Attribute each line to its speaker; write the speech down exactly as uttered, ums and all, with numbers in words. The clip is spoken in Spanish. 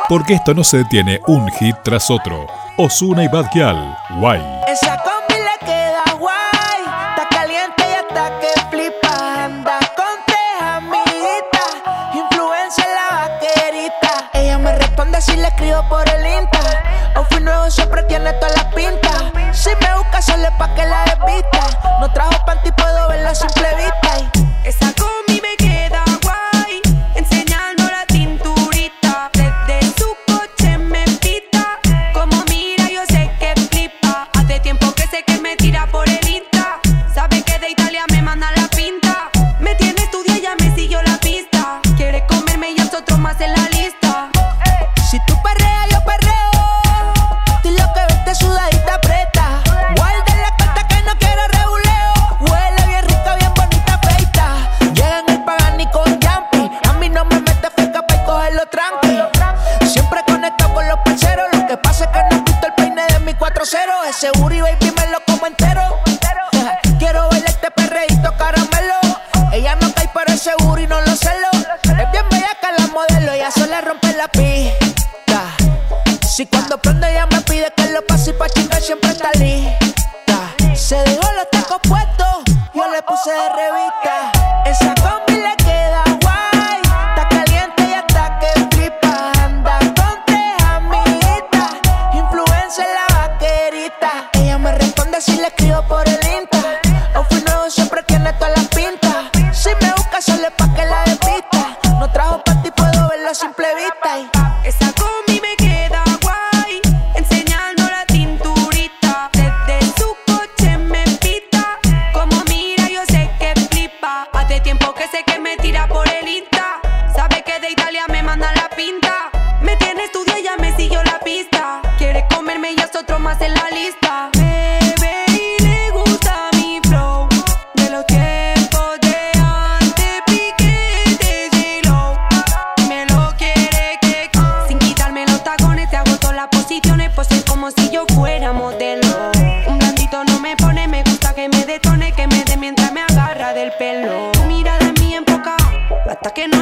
Speaker 1: porque esto no se detiene un hit tras otro. Ozuna y Bad Gyal, Guay.
Speaker 2: Esa combi le queda guay, está caliente y hasta que flipa. Anda con tres amiguitas, influencia en la vaquerita. Ella me responde si le escribo por el Insta. Outfit nuevo siempre tiene todas las pintas. Si me busca solo es pa' que la desvista. No trajo panty, puedo verla a simple vista. Y
Speaker 3: esa combi me queda guay, enseñando la cinturita. Desde su coche me pita, como mira yo sé que flipa. Hace tiempo que sé que me tira por el Insta. Sabe que de Italia me manda la pinta. Me tiene estudia y ya me siguió la pista. Quiere comerme y es otro más en la lista.
Speaker 2: Si tú perreas, yo perreo. Tú lo que ves te sudadita aprieta. Guarda la cuenta que no quiero rebuleo. Huele bien rica, bien bonita, feita. Llega en el Pagani con Jumpy. A mí no me mete feca pa' y cogerlo tranqui. Siempre conectado con los parceros. Lo que pasa es que no he visto el peine de mi cuatro cero. Ese booty baby me lo como entero. Quiero bailar este perreíto caramelo. Ella no cae pero ese booty no lo celo. Es bien bellaca la modelo. Ella sola rompe la pista. Si cuando prende ella me pide que lo pase y pa' chingar siempre está lista. Se dejó los tacos puestos, yo le puse de revista. Esa combi le queda guay, está caliente y hasta que flipa. Anda con tres amiguitas, influencia en la vaquerita. Ella me responde si le escribo por el Insta. Outfit nuevo siempre tiene todas las pintas. Si me busca solo es pa' que la desvista. No trajo panty, puedo verlo a simple vista. Y
Speaker 3: esa combi me queda guay, enseñando la cinturita. Desde su coche me pita, como mira yo sé que flipa. Hace tiempo que sé que me tira por el Insta. Sabe que de Italia me manda la pinta. Me tiene estudio y ya me siguió la pista. Quiere comerme y es otro más en la lista. Bebe y le gusta mi flow, de los tiempos de antes, Piqué de J-Lo. Me lo quiere que sin quitarme los tacones te hago todas las posiciones, pues es como si yo fuera modelo. Un blandito no me pone, me gusta que me detone, que me dé mientras me agarra del pelo. Tu mirada en mí enfoca, hasta que no